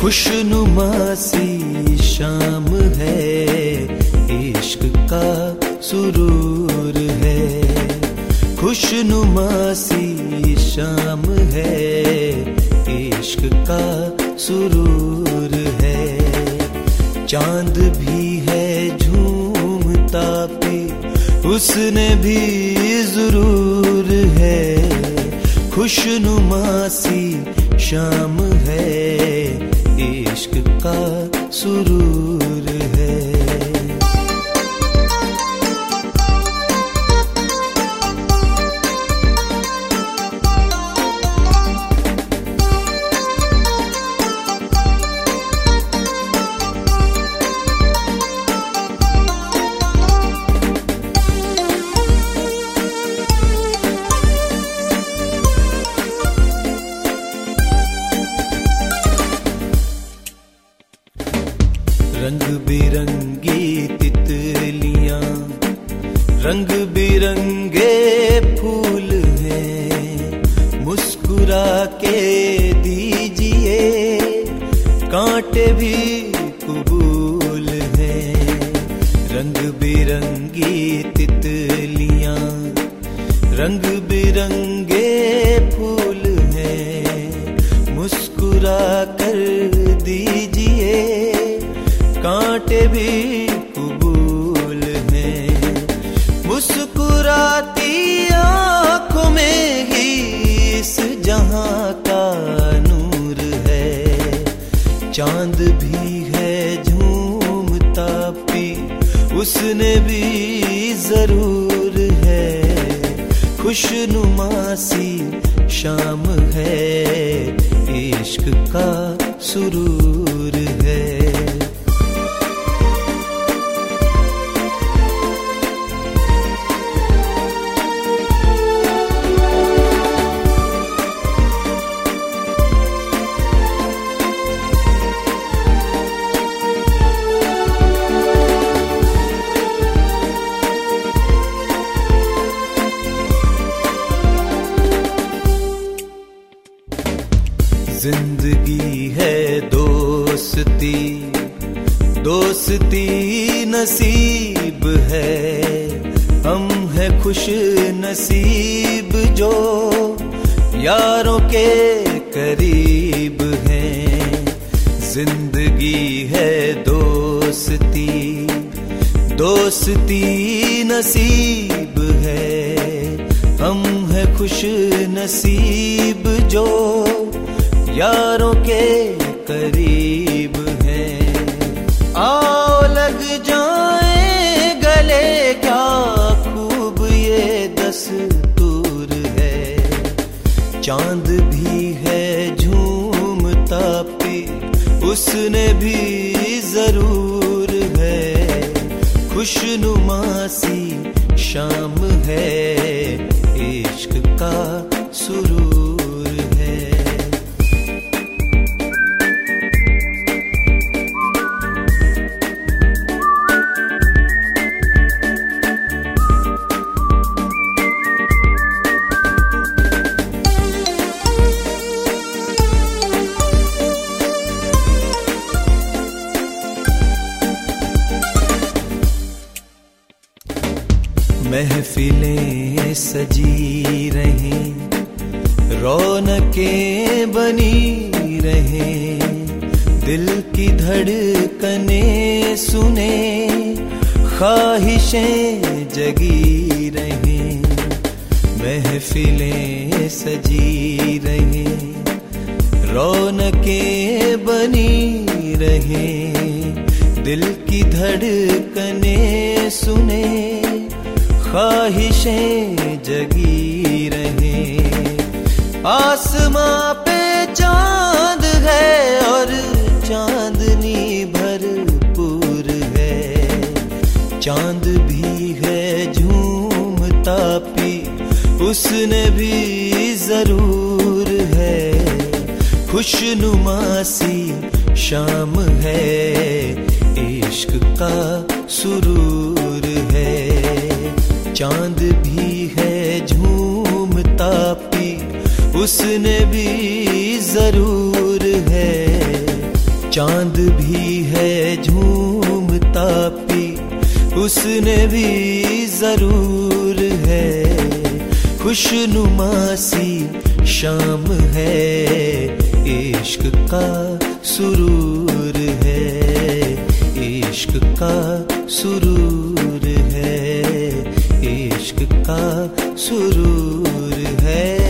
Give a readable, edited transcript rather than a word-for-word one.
खुशनुमा सी शाम है, इश्क का सुरूर है। खुशनुमा सी शाम है, इश्क का सुरूर है। चांद भी है झूमता पे, उसने भी जरूर है। खुशनुमा सी शाम है, इश्क का सुरूर है। रंग बिरंगी तितलियां, रंग बिरंगे फूल हैं। मुस्कुरा के दीजिए, कांटे भी कबूल हैं। रंग बिरंगी तितलियां, रंग बिरंगे फूल हैं। मुस्कुरा कर दीजिए, कांटे भी कबूल हैं। मुस्कुराती आंखों में ही इस जहां का नूर है। चांद भी है झूमता भी, उसने भी जरूर है। खुशनुमा सी शाम है, इश्क का सुरूर है। जिंदगी है दोस्ती, दोस्ती नसीब है। हम है खुश नसीब जो यारों के करीब हैं। जिंदगी है दोस्ती, दोस्ती नसीब है। हम है खुश नसीब जो यारों के करीब हैं। आओ लग जाए गले, क्या खूब ये दस्तूर है। चांद भी है झूमता पे, उसने भी जरूर है। खुशनुमा सी शाम है, इश्क का सुरूर है। महफिलें सजी रहें, रौनकें बनी रहें। दिल की धड़कनें सुने, ख्वाहिशें जगी रहें। महफिलें सजी रहें, रौनकें बनी रहें। दिल की धड़कनें सुने, ख्वाहिशें जगी रहें। आसमां पे चांद है और चांदनी भरपूर है। चांद भी है झूमता भी, उसने भी जरूर है। खुशनुमा सी शाम है, इश्क का सुरूर है। चांद भी है झूमता भी, उसने भी जरूर है। चांद भी है झूमता भी उसने भी जरूर है। खुशनुमा सी शाम है, इश्क का सुरूर है, इश्क का सुरूर है, इश्क का सुरूर है।